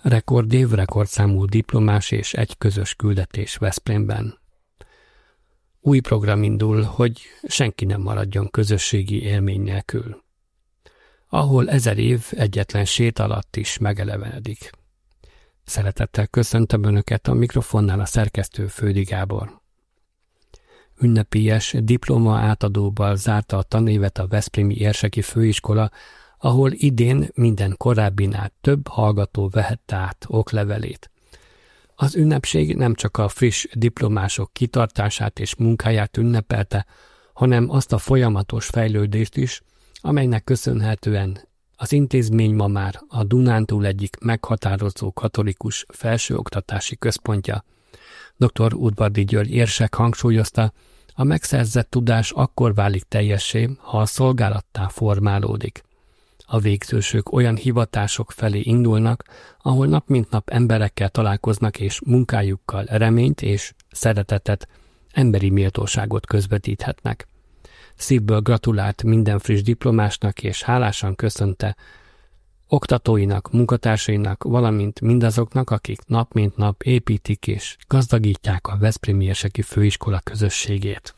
Rekordév, rekordszámú diplomás és egy közös küldetés Veszprémben. Új program indul, hogy senki nem maradjon közösségi élmény nélkül. Ahol 1000 év egyetlen sét alatt is megelevenedik. Szeretettel köszöntöm Önöket, a mikrofonnál a szerkesztő Földi Gábor. Ünnepélyes diploma átadóval zárta a tanévet a Veszprémi Érseki Főiskola, ahol idén minden korábbinál több hallgató vehette át oklevelét. Az ünnepség nem csak a friss diplomások kitartását és munkáját ünnepelte, hanem azt a folyamatos fejlődést is, amelynek köszönhetően az intézmény ma már a Dunántúl egyik meghatározó katolikus felsőoktatási központja. Dr. Udvardy György érsek hangsúlyozta, a megszerzett tudás akkor válik teljessé, ha a szolgálattá formálódik. A végzősök olyan hivatások felé indulnak, ahol nap mint nap emberekkel találkoznak és munkájukkal reményt és szeretetet, emberi méltóságot közvetíthetnek. Szívből gratulált minden friss diplomásnak és hálásan köszönte oktatóinak, munkatársainak, valamint mindazoknak, akik nap mint nap építik és gazdagítják a Veszprémi Érseki Főiskola közösségét.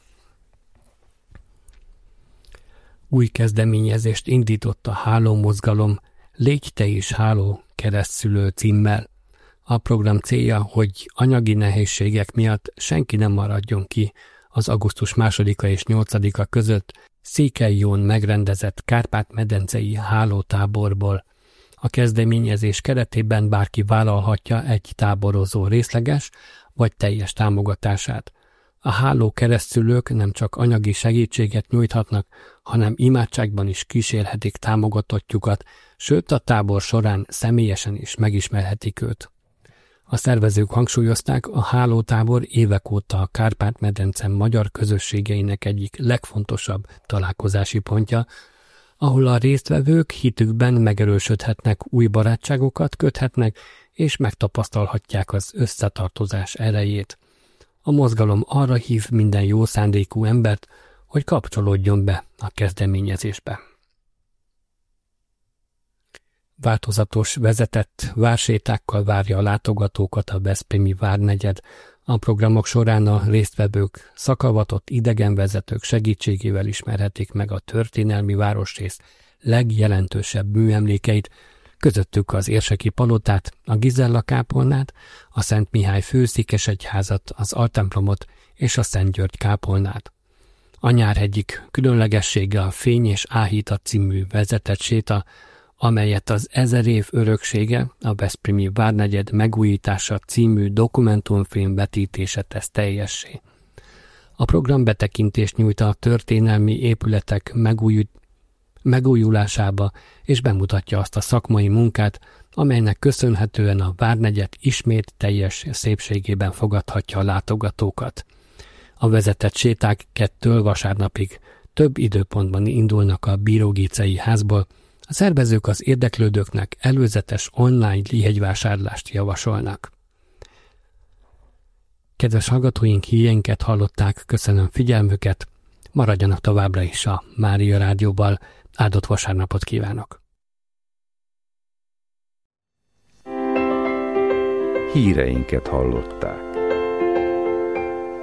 Új kezdeményezést indított a Háló Mozgalom Légy te is háló keresztszülő címmel. A program célja, hogy anyagi nehézségek miatt senki nem maradjon ki az augusztus 2-a és 8-a között Székelyjón megrendezett Kárpát-medencei hálótáborból. A kezdeményezés keretében bárki vállalhatja egy táborozó részleges vagy teljes támogatását. A háló keresztszülők nem csak anyagi segítséget nyújthatnak, hanem imádságban is kísérhetik támogatottjukat, sőt a tábor során személyesen is megismerhetik őt. A szervezők hangsúlyozták, a hálótábor évek óta a Kárpát-medence magyar közösségeinek egyik legfontosabb találkozási pontja, ahol a résztvevők hitükben megerősödhetnek, új barátságokat köthetnek, és megtapasztalhatják az összetartozás erejét. A mozgalom arra hív minden jó szándékú embert, hogy kapcsolódjon be a kezdeményezésbe. Változatos, vezetett vársétákkal várja a látogatókat a veszprémi várnegyed. A programok során a résztvevők szakavatott idegenvezetők segítségével ismerhetik meg a történelmi városrész legjelentősebb műemlékeit, közöttük az Érseki Palotát, a Gizella kápolnát, a Szent Mihály főszékesegyházat, az altemplomot és a Szent György kápolnát. A nyár egyik különlegessége a Fény és Áhítat című vezetett séta, amelyet az 1000 év öröksége, a Veszprémi Várnegyed megújítása című dokumentumfilm vetítése tesz teljessé. A program betekintést nyújt a történelmi épületek megújulásába, és bemutatja azt a szakmai munkát, amelynek köszönhetően a Várnegyed ismét teljes szépségében fogadhatja a látogatókat. A vezetett séták 2-től vasárnapig több időpontban indulnak a Bírógicei házból. A szervezők az érdeklődőknek előzetes online jegyvásárlást javasolnak. Kedves hallgatóink, híreinket hallották, köszönöm figyelmüket, maradjanak továbbra is a Mária Rádióval, áldott vasárnapot kívánok! Híreinket hallották.